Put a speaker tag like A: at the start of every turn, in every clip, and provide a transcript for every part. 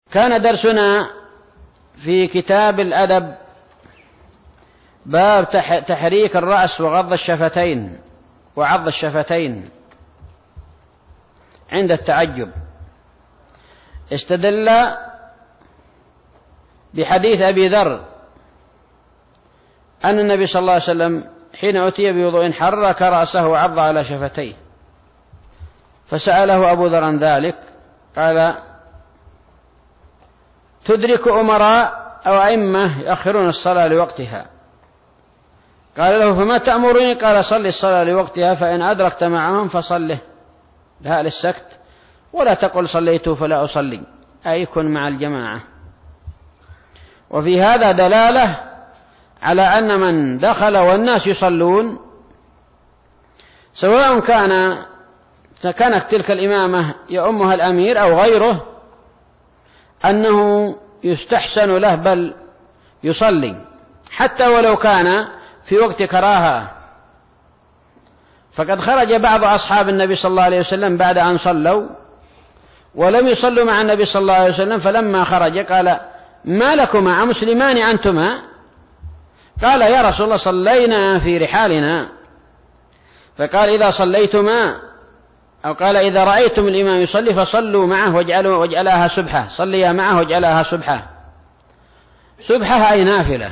A: كان درسنا في كتاب الأدب باب تحريك الرأس وعض الشفتين عند التعجب. استدل بحديث أبي ذر أن النبي صلى الله عليه وسلم حين أتي بوضوء حرك رأسه وعض على شفتيه، فسأله أبو ذر عن ذلك قال: تدرك أمراء أو أئمة يؤخرون الصلاة لوقتها؟ قال له: فما تأمرني؟ قال: صل الصلاة لوقتها، فإن أدركت معهم فصله، بهاء للسكت، ولا تقل صليت فلا أصلي، أي كن مع الجماعة. وفي هذا دلالة على أن من دخل والناس يصلون، سواء كانت تلك الإمامة يؤمها الأمير أو غيره، أنه يستحسن له بل يصلي حتى ولو كان في وقت كراهة. فقد خرج بعض أصحاب النبي صلى الله عليه وسلم بعد أن صلوا ولم يصلوا مع النبي صلى الله عليه وسلم، فلما خرج قال: ما لكما أمسلمان أنتما؟ قال: يا رسول الله صلينا في رحالنا. فقال: إذا صليتما، أو قال: إذا رأيتم الإمام يصلي فصلوا معه واجعلها سبحة، صليا معه واجعلها سبحة أي نافلة.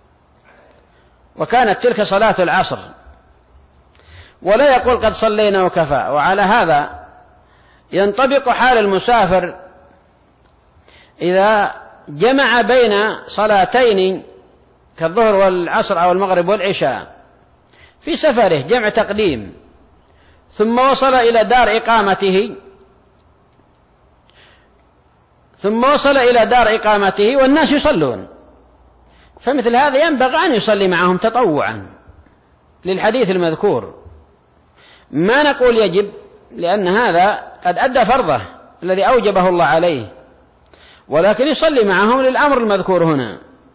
A: وكانت تلك صلاة العصر، ولا يقول قد صلينا وكفى. وعلى هذا ينطبق حال المسافر إذا جمع بين صلاتين كالظهر والعصر أو المغرب والعشاء في سفره جمع تقديم، ثم وصل إلى دار إقامته والناس يصلون، فمثل هذا ينبغي أن يصلي معهم تطوعا للحديث المذكور. ما نقول يجب، لأن هذا قد أدى فرضه الذي أوجبه الله عليه، ولكن يصلي معهم للأمر المذكور هنا.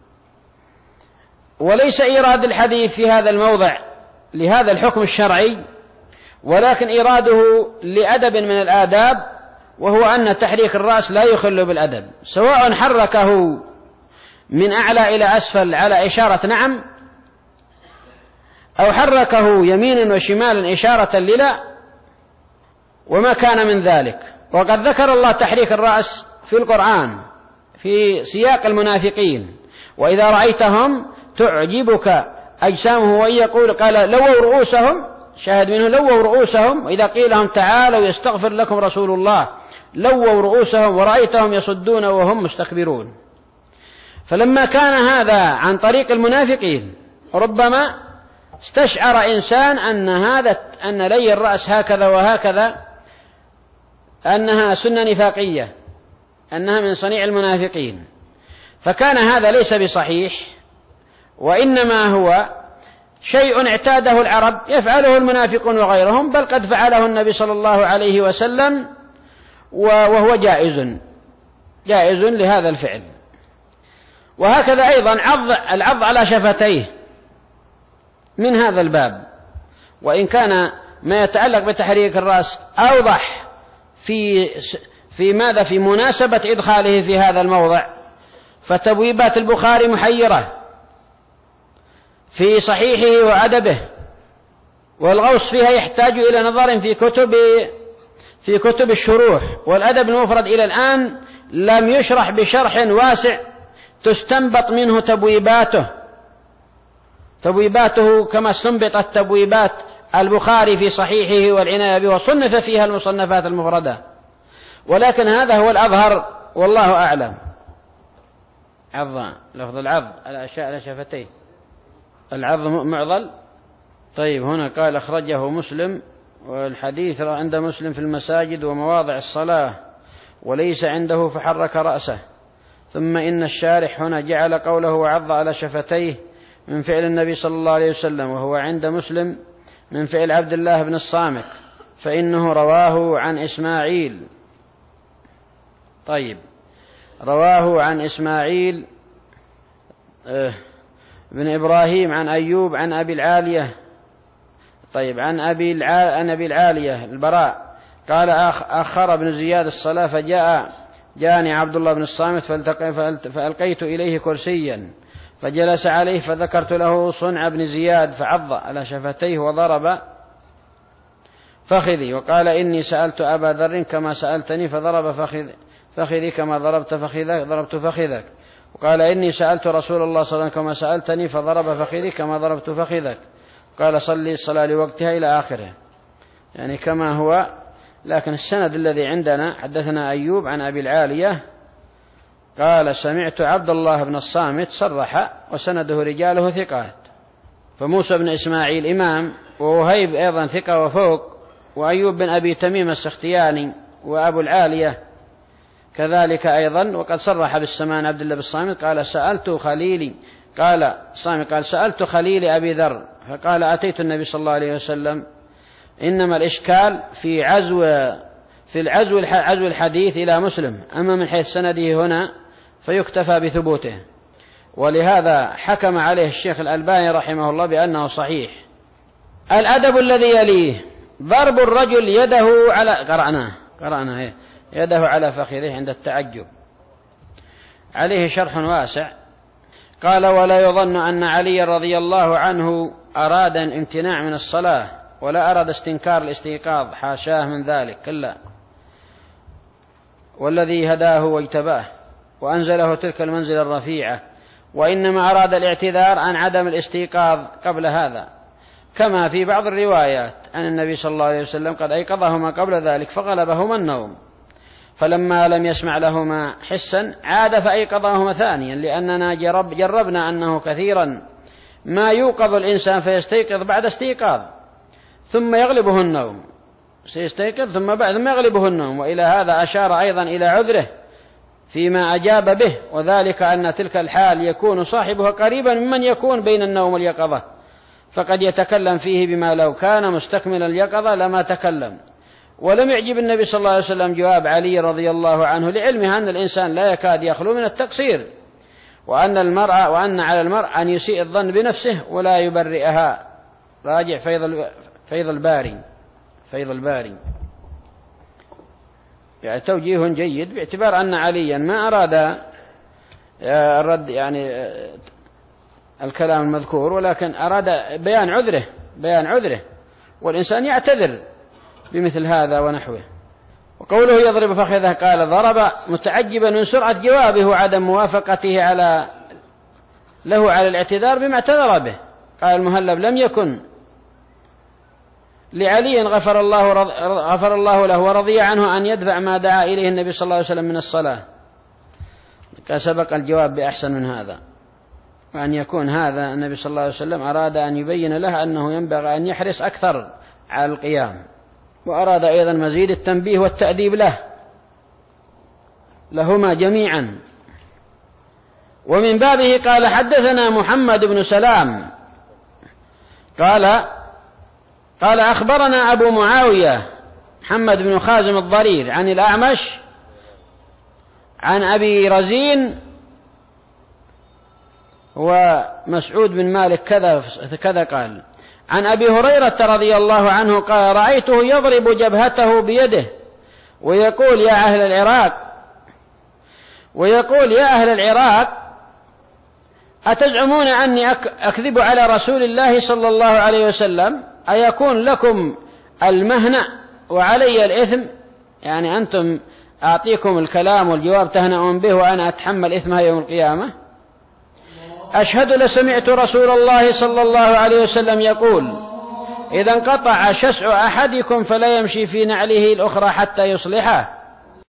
A: وليس إيراد الحديث في هذا الموضع لهذا الحكم الشرعي، ولكن إيراده لأدب من الآداب، وهو أن تحريك الرأس لا يخل بالأدب، سواء حركه من أعلى إلى أسفل على إشارة نعم، أو حركه يمينا وشمالا إشارة للا، وما كان من ذلك. وقد ذكر الله تحريك الرأس في القرآن في سياق المنافقين: وإذا رأيتهم تعجبك أجسامه وإن يقول، قال: لووا رؤوسهم، شاهد منه لووا رؤوسهم، وإذا قيل لهم تعالوا يستغفر لكم رسول الله لووا رؤوسهم ورأيتهم يصدون وهم مستكبرون. فلما كان هذا عن طريق المنافقين، ربما استشعر إنسان أن لي الرأس هكذا وهكذا أنها سنة نفاقية، أنها من صنيع المنافقين، فكان هذا ليس بصحيح، وإنما هو شيء اعتاده العرب يفعله المنافقون وغيرهم، بل قد فعله النبي صلى الله عليه وسلم، وهو جائز لهذا الفعل. وهكذا أيضا العض على شفتيه من هذا الباب، وإن كان ما يتعلق بتحريك الرأس أوضح في مناسبة إدخاله في هذا الموضع، فتبويبات البخاري محيرة في صحيحه وأدبه، والغوص فيها يحتاج إلى نظر في كتب الشروح. والأدب المفرد إلى الآن لم يشرح بشرح واسع تستنبط منه تبويباته كما استنبطت تبويبات البخاري في صحيحه والعناية به، وصنف فيها المصنفات المفردة، ولكن هذا هو الأظهر والله أعلم. لفظ العض على شفتيه، العض معضل. طيب، هنا قال: أخرجه مسلم، والحديث عند مسلم في المساجد ومواضع الصلاة، وليس عنده فحرك رأسه. ثم إن الشارح هنا جعل قوله وعض على شفتيه من فعل النبي صلى الله عليه وسلم، وهو عند مسلم من فعل عبد الله بن الصامت، فإنه رواه عن إسماعيل. طيب، رواه عن إسماعيل بن إبراهيم عن أيوب عن أبي العالية. طيب، عن أبي العالية البراء قال: أخر ابن زياد الصلاة فجاء جاءني عبد الله بن الصامت فألقيت إليه كرسيا فجلس عليه فذكرت له صنع بن زياد فعض على شفتيه وضرب فخذي وقال إني سألت أبا ذر كما سألتني فضرب فخذي كما ضربت فخذك. وقال إني سألت رسول الله صلى الله عليه وسلم كما سألتني فضرب فخذي كما ضربت فخذك. قال صلي الصلاة لوقتها إلى آخره، يعني كما هو. لكن السند الذي عندنا حدثنا أيوب عن أبي العالية قال سمعت عبد الله بن الصامت صرح، وسنده رجاله ثقات. فموسى بن إسماعيل إمام، ووهيب أيضا ثقة وفوق، وأيوب بن أبي تميم السختياني، وأبو العالية كذلك أيضا. وقد صرح بالسمان عبد الله بالصامت قال سألت خليلي، قال صامت قال سألت خليلي أبي ذر فقال أتيت النبي صلى الله عليه وسلم. إنما الإشكال في عزو الحديث إلى مسلم، أما من حيث سنده هنا فيكتفى بثبوته، ولهذا حكم عليه الشيخ الألباني رحمه الله بأنه صحيح. الأدب الذي يليه ضرب الرجل يده على قرأنا يده على فخذه عند التعجب، عليه شرح واسع. قال ولا يظن أن علي رضي الله عنه أراد الامتناع من الصلاة ولا أراد استنكار الاستيقاظ، حاشاه من ذلك، كلا، والذي هداه واجتباه وأنزله تلك المنزلة الرفيعة، وإنما أراد الاعتذار عن عدم الاستيقاظ قبل هذا، كما في بعض الروايات عن النبي صلى الله عليه وسلم قد أيقظهما قبل ذلك فغلبهما النوم، فلما لم يسمع لهما حسا عاد فأيقظهما ثانيا، لأننا جربنا أنه كثيرا ما يوقظ الإنسان فيستيقظ بعد استيقاظ ثم يغلبه النوم، سيستيقظ ثم يغلبه النوم. وإلى هذا أشار أيضا إلى عذره فيما أجاب به، وذلك أن تلك الحال يكون صاحبها قريبا ممن يكون بين النوم واليقظة، فقد يتكلم فيه بما لو كان مستكمل اليقظة لما تكلم. ولم يعجب النبي صلى الله عليه وسلم جواب علي رضي الله عنه، لعلمه أن الإنسان لا يكاد يخلو من التقصير، وأن على المرء أن يسيء الظن بنفسه ولا يبرئها. راجع فيض الباري يعني توجيه جيد، باعتبار أن عليا ما أراد الرد يعني الكلام المذكور، ولكن أراد بيان عذره، والإنسان يعتذر بمثل هذا ونحوه. وقوله يضرب فخذه قال ضرب متعجبا من سرعة جوابه وعدم موافقته له على الاعتذار بما اعتذر به. قال المهلب لم يكن لعلي غفر الله له ورضي عنه أن يدفع ما دعا إليه النبي صلى الله عليه وسلم من الصلاة، كسبق الجواب بأحسن من هذا، وأن يكون هذا النبي صلى الله عليه وسلم أراد أن يبين له أنه ينبغي أن يحرص أكثر على القيام، وأراد أيضا مزيد التنبيه والتأديب لهما جميعا. ومن بابه قال حدثنا محمد بن سلام قال أخبرنا أبو معاوية محمد بن خازم الضرير عن الأعمش عن أبي رزين ومسعود بن مالك كذا قال عن أبي هريرة رضي الله عنه قال رأيته يضرب جبهته بيده ويقول يا أهل العراق أتزعمون أني أكذب على رسول الله صلى الله عليه وسلم؟ أيكون لكم المهنة وعلي الإثم؟ يعني أنتم أعطيكم الكلام والجواب تهنئون به وأنا أتحمل إثمها يوم القيامة. أشهد لسمعت رسول الله صلى الله عليه وسلم يقول إذا انقطع شسع أحدكم فلا يمشي في نعله الأخرى حتى يصلحه.